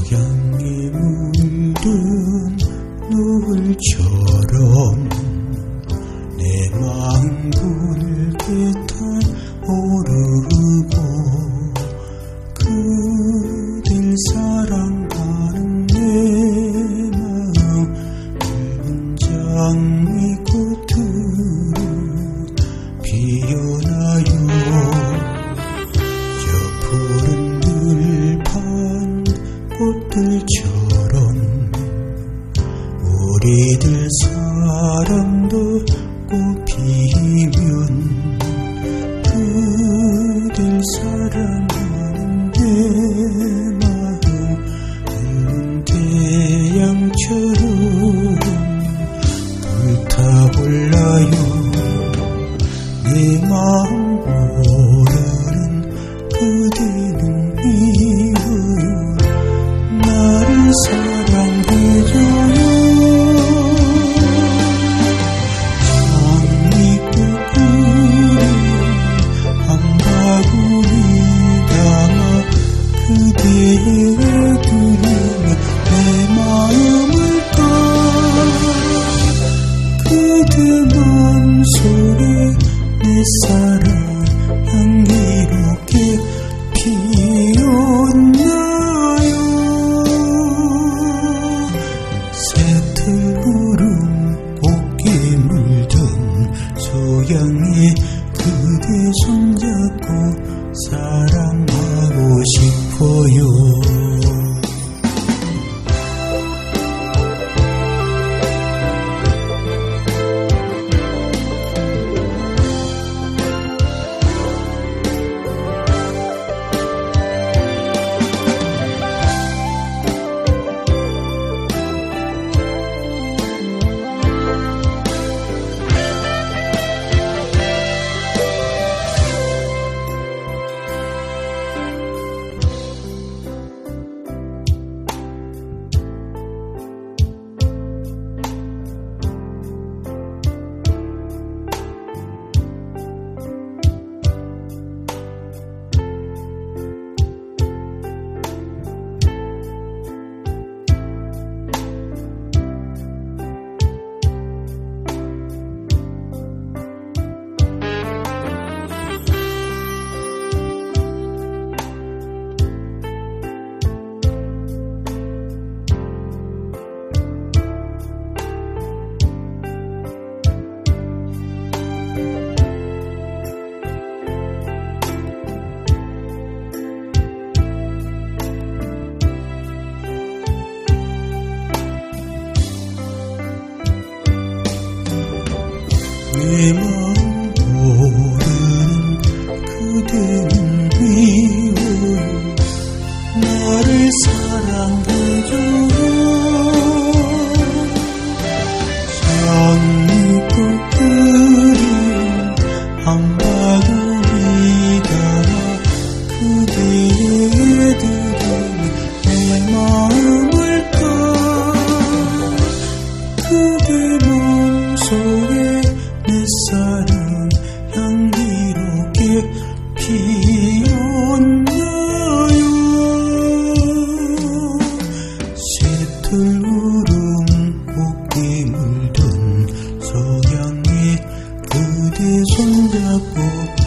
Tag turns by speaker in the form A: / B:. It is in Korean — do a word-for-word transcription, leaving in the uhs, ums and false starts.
A: 소양이 물든 노을처럼 내 마음 붉게 타오르고 그댈 사랑하는 내 마음 붉은 장미꽃으로 피어나요. 저 푸른 들판 꽃들처럼 우리들 사랑도 꽃피면 그댈 사랑하는 내 마음 붉은 태양처럼 불타올라요. 내 마음 오르는 그대는 미워요. 나를 사랑해줘요. 장미꽃 그림 한 바구니 담아 그대의 그림에 내 마음을 까 그대 맘속에 내 사랑 향기롭게 피었나요. 새털구름 곱게 물든 소양이 그대 손잡고 사랑하고 싶어요. 내 마음 오르는 그대는 미워요. 나를 사랑해줘요. 장미꽃 그림 한 바구니 담아 그대의 그림에 내 마음을 까 그대 맘속에 내 사랑 향기롭게 피었나요. 새털구름 곱게 물든 소양이 그대 손잡고